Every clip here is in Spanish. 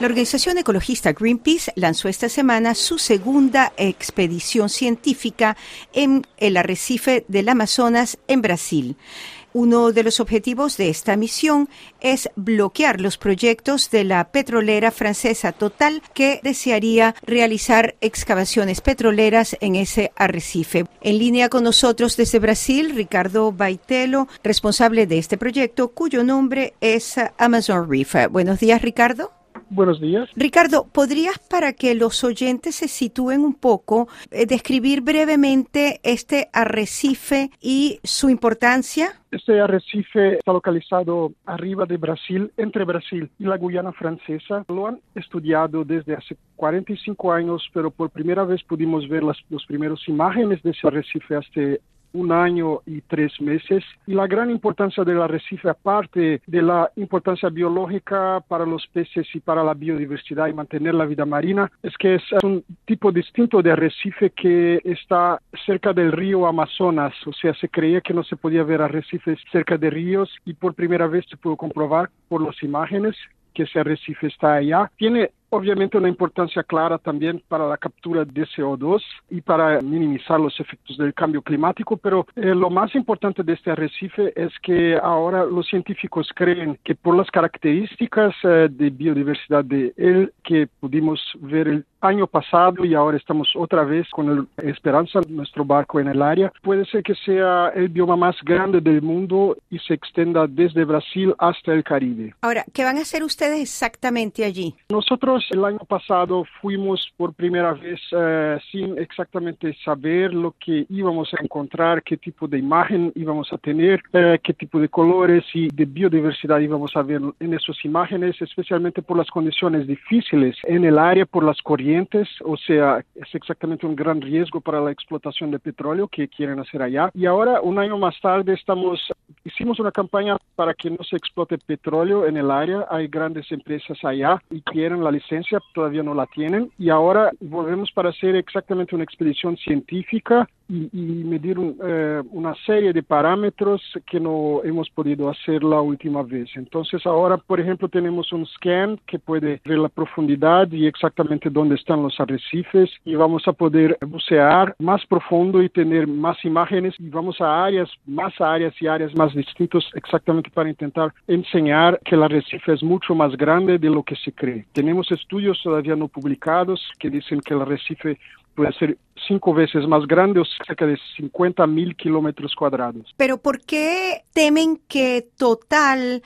La organización ecologista Greenpeace lanzó esta semana su segunda expedición científica en el arrecife del Amazonas en Brasil. Uno de los objetivos de esta misión es bloquear los proyectos de la petrolera francesa Total, que desearía realizar excavaciones petroleras en ese arrecife. En línea con nosotros desde Brasil, Ricardo Baitelo, responsable de este proyecto, cuyo nombre es Amazon Reef. Buenos días, Ricardo. Buenos días. Ricardo, ¿podrías, para que los oyentes se sitúen un poco, describir brevemente este arrecife y su importancia? Este arrecife está localizado arriba de Brasil, entre Brasil y la Guyana francesa. Lo han estudiado desde hace 45 años, pero por primera vez pudimos ver las primeras imágenes de ese arrecife hace 1 año y 3 meses. Y la gran importancia del arrecife, aparte de la importancia biológica para los peces y para la biodiversidad y mantener la vida marina, es que es un tipo distinto de arrecife que está cerca del río Amazonas. O sea, se creía que no se podía ver arrecifes cerca de ríos y por primera vez se pudo comprobar por las imágenes que ese arrecife está allá. Tiene obviamente una importancia clara también para la captura de CO2 y para minimizar los efectos del cambio climático, pero lo más importante de este arrecife es que ahora los científicos creen que por las características de biodiversidad de él que pudimos ver el año pasado y ahora estamos otra vez con Esperanza, nuestro barco en el área, puede ser que sea el bioma más grande del mundo y se extienda desde Brasil hasta el Caribe. Ahora, ¿qué van a hacer ustedes exactamente allí? Nosotros el año pasado fuimos por primera vez sin exactamente saber lo que íbamos a encontrar, qué tipo de imagen íbamos a tener, qué tipo de colores y de biodiversidad íbamos a ver en esas imágenes, especialmente por las condiciones difíciles en el área, por las corrientes, o sea, es exactamente un gran riesgo para la explotación de petróleo que quieren hacer allá. Y ahora, 1 año más tarde, hicimos una campaña para que no se explote petróleo en el área. Hay grandes empresas allá y quieren la licencia, todavía no la tienen, y ahora volvemos para hacer exactamente una expedición científica y medir una serie de parámetros que no hemos podido hacer la última vez. Entonces ahora, por ejemplo, tenemos un scan que puede ver la profundidad y exactamente dónde están los arrecifes, y vamos a poder bucear más profundo y tener más imágenes, y vamos a áreas más distintas exactamente para intentar enseñar que el arrecife es mucho más grande de lo que se cree. Tenemos estudios todavía no publicados que dicen que el arrecife puede ser 5 veces más grande o cerca de 50,000 kilómetros cuadrados. ¿Pero por qué temen que Total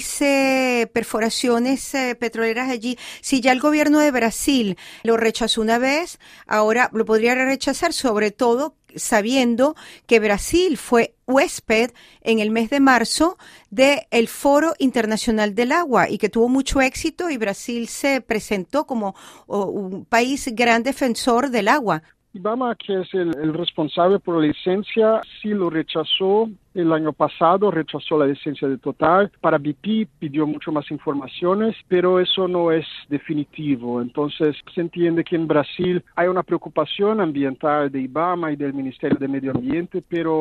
realice perforaciones petroleras allí? Si ya el gobierno de Brasil lo rechazó una vez, ahora lo podría rechazar, sobre todo sabiendo que Brasil fue huésped en el mes de marzo del Foro Internacional del Agua y que tuvo mucho éxito, y Brasil se presentó como un país gran defensor del agua. IBAMA, que es el responsable por la licencia, sí lo rechazó el año pasado, rechazó la licencia de Total. Para BP pidió mucho más informaciones, pero eso no es definitivo. Entonces se entiende que en Brasil hay una preocupación ambiental de IBAMA y del Ministerio de Medio Ambiente,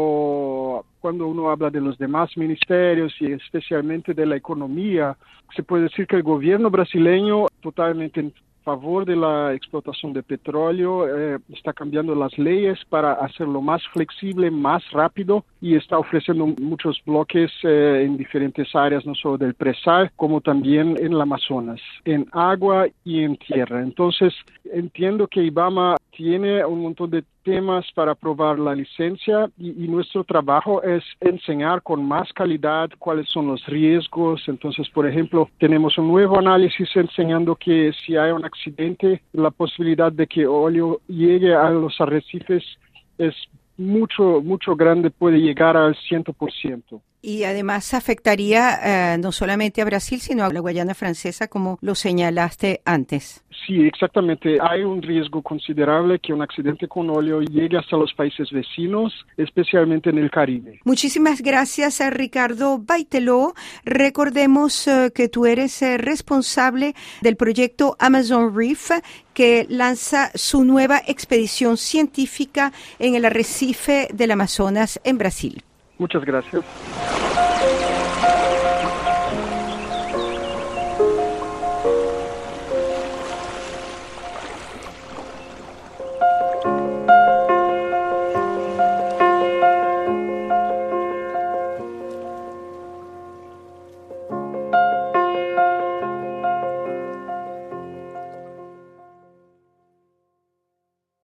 pero cuando uno habla de los demás ministerios y especialmente de la economía, se puede decir que el gobierno brasileño totalmente en favor de la explotación de petróleo, está cambiando las leyes para hacerlo más flexible, más rápido, y está ofreciendo muchos bloques en diferentes áreas, no solo del presal, como también en el Amazonas, en agua y en tierra. Entonces, entiendo que IBAMA tiene un montón de temas para aprobar la licencia y nuestro trabajo es enseñar con más calidad cuáles son los riesgos. Entonces, por ejemplo, tenemos un nuevo análisis enseñando que si hay un accidente, la posibilidad de que óleo llegue a los arrecifes es mucho grande, puede llegar al 100%. Y además afectaría no solamente a Brasil, sino a la Guayana francesa, como lo señalaste antes. Sí, exactamente. Hay un riesgo considerable que un accidente con óleo llegue hasta los países vecinos, especialmente en el Caribe. Muchísimas gracias a Ricardo Baitelo. Recordemos que tú eres responsable del proyecto Amazon Reef, que lanza su nueva expedición científica en el arrecife del Amazonas en Brasil. Muchas gracias.